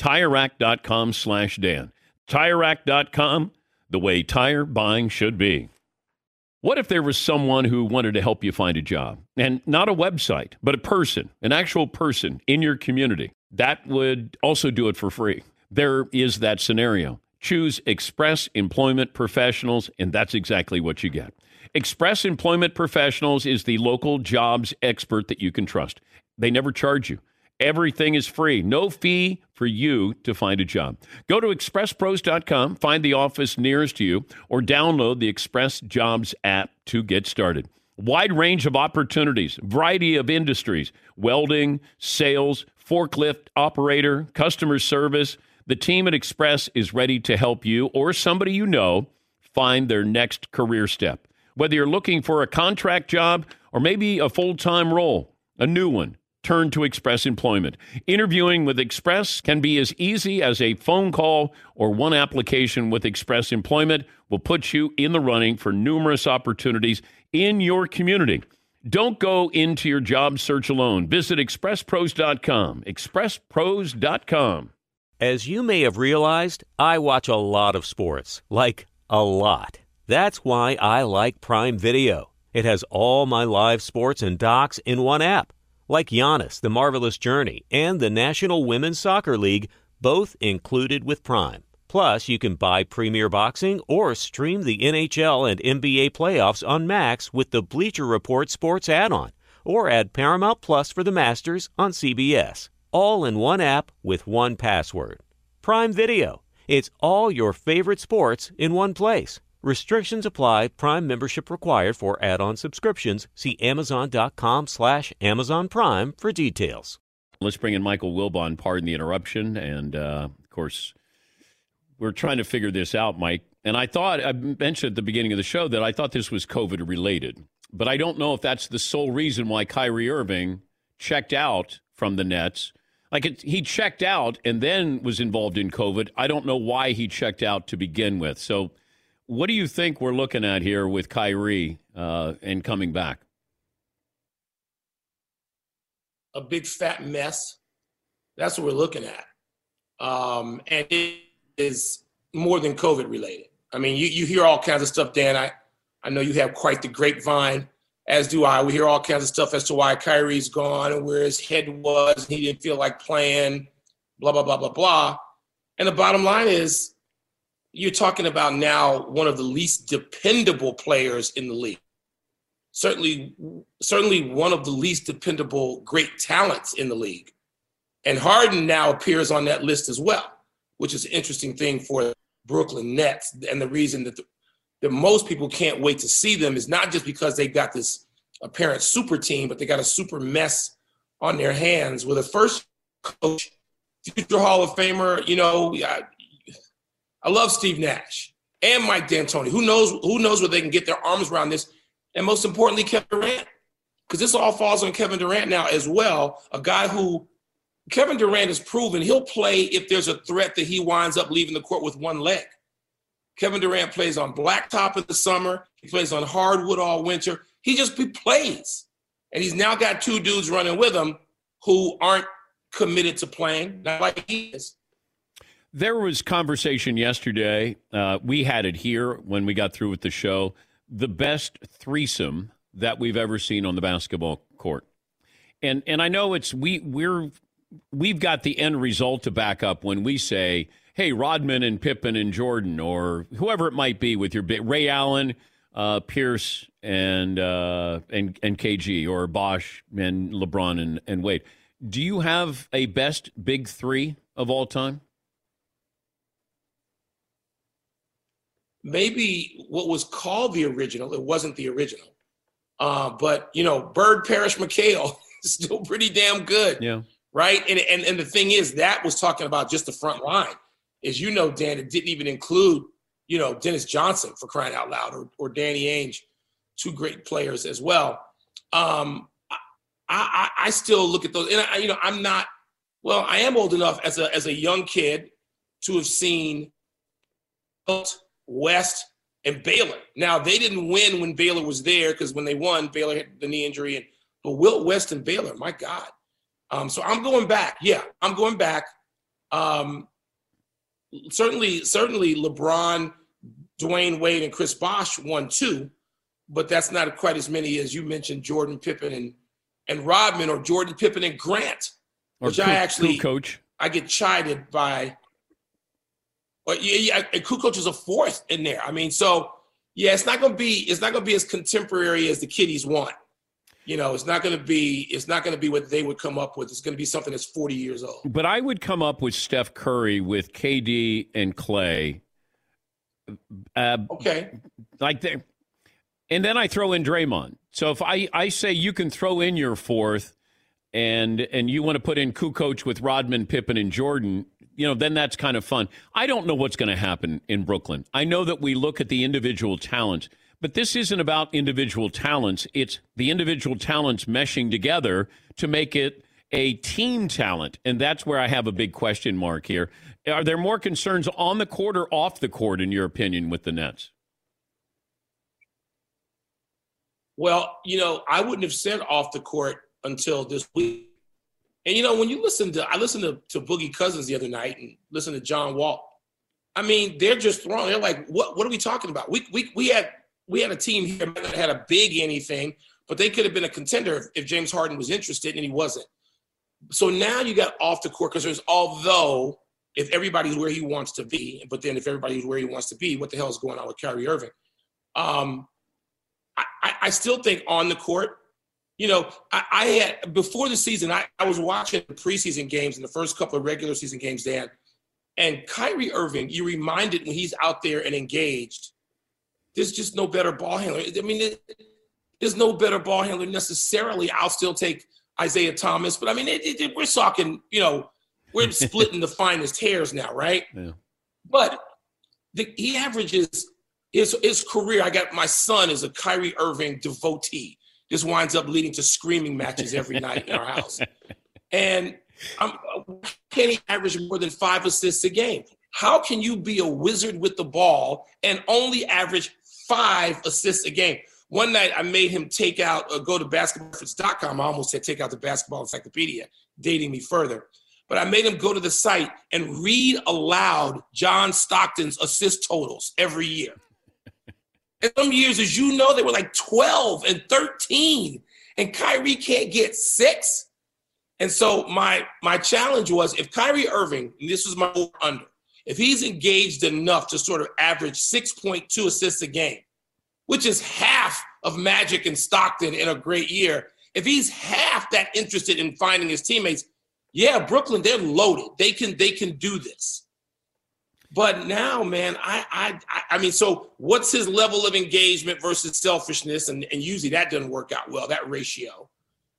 TireRack.com/Dan. TireRack.com, the way tire buying should be. What if there was someone who wanted to help you find a job? And not a website, but a person, an actual person in your community. That would also do it for free. There is that scenario. Choose Express Employment Professionals, and that's exactly what you get. Express Employment Professionals is the local jobs expert that you can trust. They never charge you. Everything is free. No fee for you to find a job. Go to expresspros.com, find the office nearest you, or download the Express Jobs app to get started. Wide range of opportunities, variety of industries, welding, sales, forklift operator, customer service. The team at Express is ready to help you or somebody you know find their next career step. Whether you're looking for a contract job or maybe a full-time role, a new one, turn to Express Employment. Interviewing with Express can be as easy as a phone call, or one application with Express Employment will put you in the running for numerous opportunities in your community. Don't go into your job search alone. Visit expresspros.com. expresspros.com. As you may have realized, I watch a lot of sports, like a lot. That's why I like Prime Video. It has all my live sports and docs in one app, like Giannis, The Marvelous Journey, and the National Women's Soccer League, both included with Prime. Plus, you can buy Premier Boxing or stream the NHL and NBA playoffs on Max with the Bleacher Report Sports add-on, or add Paramount Plus for the Masters on CBS. All in one app with one password. Prime Video. It's all your favorite sports in one place. Restrictions apply. Prime membership required for add-on subscriptions. See Amazon.com/Amazon Prime for details. Let's bring in Michael Wilbon. Pardon the interruption. And, of course, we're trying to figure this out, Mike. And I mentioned at the beginning of the show that I thought this was COVID-related. But I don't know if that's the sole reason why Kyrie Irving checked out from the Nets. He checked out and then was involved in COVID. I don't know why he checked out to begin with. So what do you think we're looking at here with Kyrie and coming back? A big fat mess. That's what we're looking at. And it is more than COVID related. I mean, you hear all kinds of stuff, Dan. I know you have quite the grapevine, as do I. We hear all kinds of stuff as to why Kyrie's gone and where his head was. And he didn't feel like playing, blah, blah, blah, blah, blah. And the bottom line is, you're talking about now one of the least dependable players in the league. Certainly one of the least dependable great talents in the league. And Harden now appears on that list as well, which is an interesting thing for Brooklyn Nets. And the reason that most people can't wait to see them is not just because they've got this apparent super team, but they got a super mess on their hands with a first coach, future Hall of Famer. You know, I love Steve Nash and Mike D'Antoni. Who knows where they can get their arms around this? And most importantly, Kevin Durant, because this all falls on Kevin Durant now as well, a guy who Kevin Durant has proven he'll play if there's a threat that he winds up leaving the court with one leg. Kevin Durant plays on blacktop in the summer. He plays on hardwood all winter. He plays. And he's now got two dudes running with him who aren't committed to playing, not like he is. There was conversation yesterday. We had it here when we got through with the show. The best threesome that we've ever seen on the basketball court. And I know we've got the end result to back up when we say, hey, Rodman and Pippen and Jordan, or whoever it might be with your Ray Allen, Pierce and KG, or Bosh and LeBron and Wade. Do you have a best big three of all time? Maybe what was called the original. It wasn't the original. But, Bird, Parrish, McHale is still pretty damn good. Yeah. Right? And the thing is, that was talking about just the front line. As you know, Dan, it didn't even include, Dennis Johnson, for crying out loud, or Danny Ainge, two great players as well. I still look at those. And, I am old enough as a young kid to have seen West and Baylor. Now, they didn't win when Baylor was there, because when they won, Baylor had the knee injury and But Wilt West and Baylor, my God. So I'm going back. Yeah, I'm going back. Certainly LeBron, Dwayne Wade, and Chris Bosh won 2, but that's not quite as many as you mentioned, Jordan, Pippen, and Rodman, or Jordan, Pippen, and Grant, which Coach. I get chided by. But yeah, and Kukoc is a 4th in there. I mean, so yeah, it's not going to be as contemporary as the kiddies want. It's not going to be what they would come up with. It's going to be something that's 40 years old. But I would come up with Steph Curry with KD and Clay. Okay. And then I throw in Draymond. So if I say you can throw in your 4th and you want to put in Kukoc with Rodman, Pippen, and Jordan, then that's kind of fun. I don't know what's going to happen in Brooklyn. I know that we look at the individual talents, but this isn't about individual talents. It's the individual talents meshing together to make it a team talent. And that's where I have a big question mark here. Are there more concerns on the court or off the court, in your opinion, with the Nets? Well, I wouldn't have said off the court until this week. And, when you I listened to Boogie Cousins the other night and listened to John Wall. I mean, they're just throwing. They're like, what are we talking about? We had a team here that had a big anything, but they could have been a contender if James Harden was interested, and he wasn't. So now you got off the court concerns, although if everybody's where he wants to be, but then if everybody's where he wants to be, what the hell is going on with Kyrie Irving? I still think on the court, I had, before the season, I was watching the preseason games and the first couple of regular season games, Dan, and Kyrie Irving, you reminded when he's out there and engaged, there's just no better ball handler. I mean, there's no better ball handler necessarily. I'll still take Isaiah Thomas, but I mean, we're talking, we're splitting the finest hairs now, right? Yeah. But he averages his career. My son is a Kyrie Irving devotee. This winds up leading to screaming matches every night in our house. And can he average more than 5 assists a game? How can you be a wizard with the ball and only average 5 assists a game? One night I made him go to basketballreference.com. I almost said take out the basketball encyclopedia, dating me further. But I made him go to the site and read aloud John Stockton's assist totals every year. And some years, as you know, they were like 12 and 13, and Kyrie can't get 6. And so my challenge was, if Kyrie Irving, and this was my over-under, if he's engaged enough to sort of average 6.2 assists a game, which is half of Magic and Stockton in a great year, if he's half that interested in finding his teammates, yeah, Brooklyn, they're loaded. They can do this. But now, man, I mean, so what's his level of engagement versus selfishness? And usually that doesn't work out well, that ratio.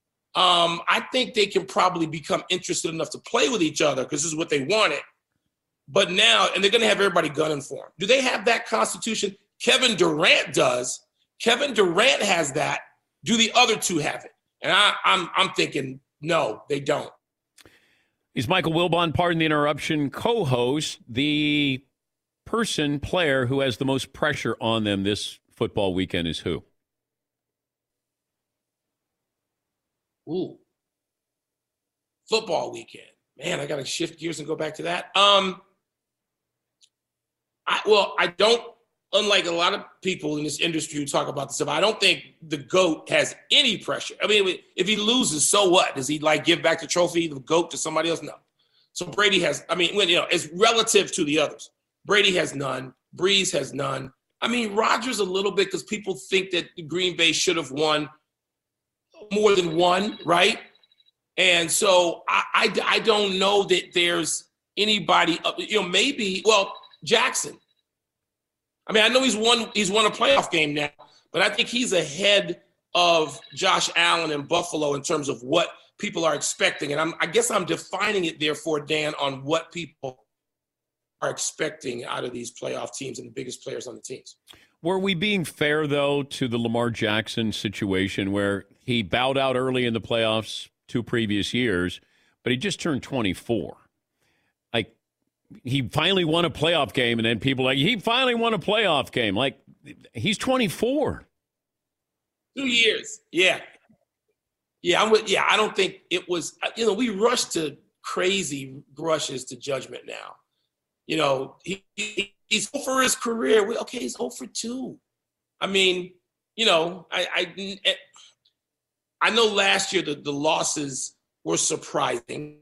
I think they can probably become interested enough to play with each other because this is what they wanted. But now, and they're going to have everybody gunning for him. Do they have that constitution? Kevin Durant does. Kevin Durant has that. Do the other two have it? And I'm thinking, no, they don't. He's Michael Wilbon, pardon the interruption, co-host, the player who has the most pressure on them this football weekend is who? Ooh. Football weekend. Man, I got to shift gears and go back to that. I don't, unlike a lot of people in this industry who talk about this stuff, I don't think the GOAT has any pressure. I mean, if he loses, so what? Does he give back the trophy, the GOAT, to somebody else? No. So Brady has, it's relative to the others. Brady has none. Breeze has none. I mean, Rodgers a little bit because people think that Green Bay should have won more than one, right? And so I don't know that there's anybody, maybe, Jackson. I mean, I know he's won a playoff game now, but I think he's ahead of Josh Allen and Buffalo in terms of what people are expecting. And I guess I'm defining it, therefore, Dan, on what people are expecting out of these playoff teams and the biggest players on the teams. Were we being fair, though, to the Lamar Jackson situation where he bowed out early in the playoffs 2 previous years, but he just turned 24? Like, he finally won a playoff game, and then people are like, he finally won a playoff game. Like, he's 24. 2 years. Yeah. Yeah, I don't think it was. We rush to crazy rushes to judgment now. He's 0 for his career. He's 0 for 2. I mean, I know last year the losses were surprising,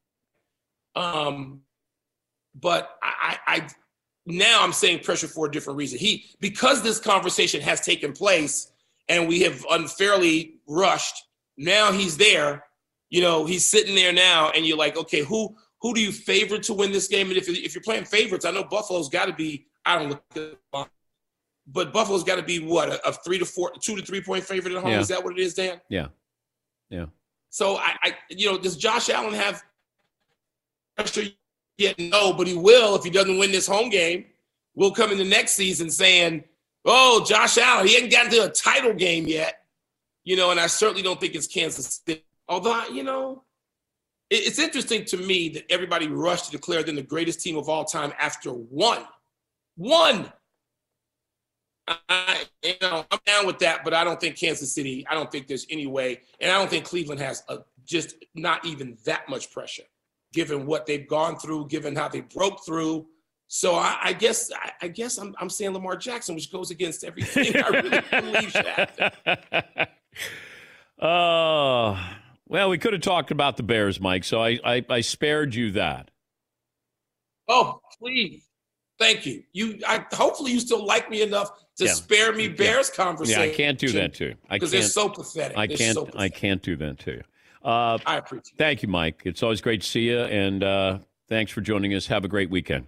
but I now I'm saying pressure for a different reason. Because this conversation has taken place and we have unfairly rushed. Now he's there. He's sitting there now, and you're like, okay, who do you favor to win this game? And if you're playing favorites, I know Buffalo's got to be. I don't look at it, but Buffalo's got to be what, a 2 to 3 point favorite at home. Yeah. Is that what it is, Dan? Yeah. So does Josh Allen have pressure yet? No, but he will if he doesn't win this home game. We'll come in the next season saying, "Oh, Josh Allen, he hasn't gotten to a title game yet." And I certainly don't think it's Kansas City. Although, it's interesting to me that everybody rushed to declare them the greatest team of all time after one. I'm down with that, but I don't think Kansas City, I don't think there's any way, and I don't think Cleveland has just not even that much pressure, given what they've gone through, given how they broke through. So I guess I'm saying Lamar Jackson, which goes against everything I really believe should happen. Well, we could have talked about the Bears, Mike, so I spared you that. Oh, please. Thank you. Hopefully you still like me enough to spare me Bears conversation. Yeah, I can't do that too. Because they're so pathetic. I can't do that too. I appreciate it. Thank you, Mike. It's always great to see you, and thanks for joining us. Have a great weekend.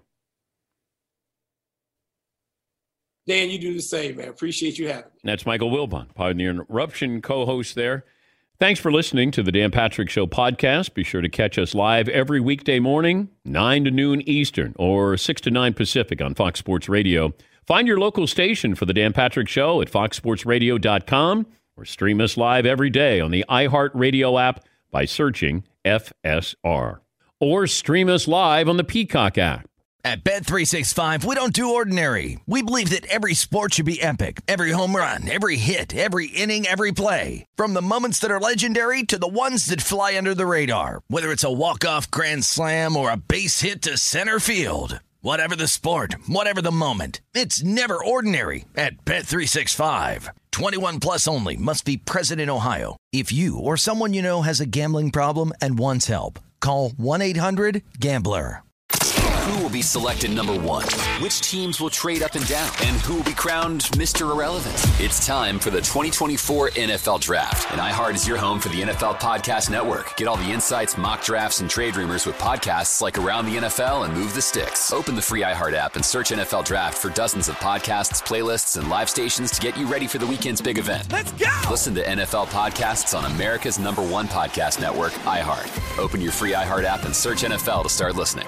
Dan, you do the same, man. Appreciate you having me. That's Michael Wilbon, Pardon the Interruption co-host there. Thanks for listening to the Dan Patrick Show podcast. Be sure to catch us live every weekday morning, 9 to noon Eastern or 6 to 9 Pacific on Fox Sports Radio. Find your local station for the Dan Patrick Show at foxsportsradio.com or stream us live every day on the iHeartRadio app by searching FSR. Or stream us live on the Peacock app. At Bet365, we don't do ordinary. We believe that every sport should be epic. Every home run, every hit, every inning, every play. From the moments that are legendary to the ones that fly under the radar. Whether it's a walk-off grand slam or a base hit to center field. Whatever the sport, whatever the moment. It's never ordinary at Bet365. 21 plus only. Must be present in Ohio. If you or someone you know has a gambling problem and wants help, call 1-800-GAMBLER. Who will be selected number 1? Which teams will trade up and down? And who will be crowned Mr. Irrelevant? It's time for the 2024 NFL Draft. And iHeart is your home for the NFL Podcast Network. Get all the insights, mock drafts, and trade rumors with podcasts like Around the NFL and Move the Sticks. Open the free iHeart app and search NFL Draft for dozens of podcasts, playlists, and live stations to get you ready for the weekend's big event. Let's go! Listen to NFL podcasts on America's #1 podcast network, iHeart. Open your free iHeart app and search NFL to start listening.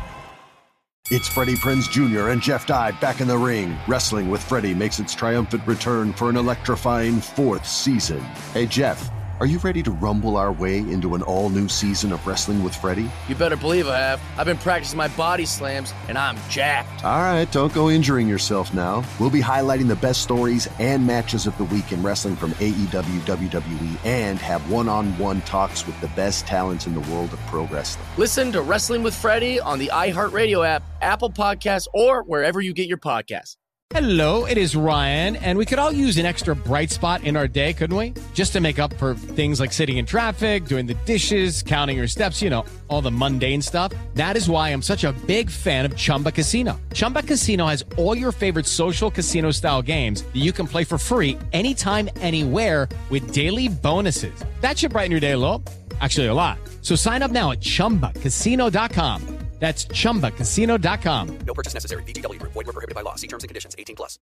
It's Freddie Prinze Jr. and Jeff Dye back in the ring. Wrestling with Freddie makes its triumphant return for an electrifying 4th season. Hey, Jeff, are you ready to rumble our way into an all-new season of Wrestling with Freddie? You better believe I have. I've been practicing my body slams, and I'm jacked. All right, don't go injuring yourself now. We'll be highlighting the best stories and matches of the week in wrestling from AEW, WWE, and have one-on-one talks with the best talents in the world of pro wrestling. Listen to Wrestling with Freddie on the iHeartRadio app, Apple Podcasts, or wherever you get your podcasts. Hello, it is Ryan, and we could all use an extra bright spot in our day, couldn't we? Just to make up for things like sitting in traffic, doing the dishes, counting your steps, all the mundane stuff. That is why I'm such a big fan of Chumba Casino. Chumba Casino has all your favorite social casino-style games that you can play for free anytime, anywhere with daily bonuses. That should brighten your day a little. Actually, a lot. So sign up now at ChumbaCasino.com. That's ChumbaCasino.com. No purchase necessary. VGW Group. Void where prohibited by law. See terms and conditions. 18+.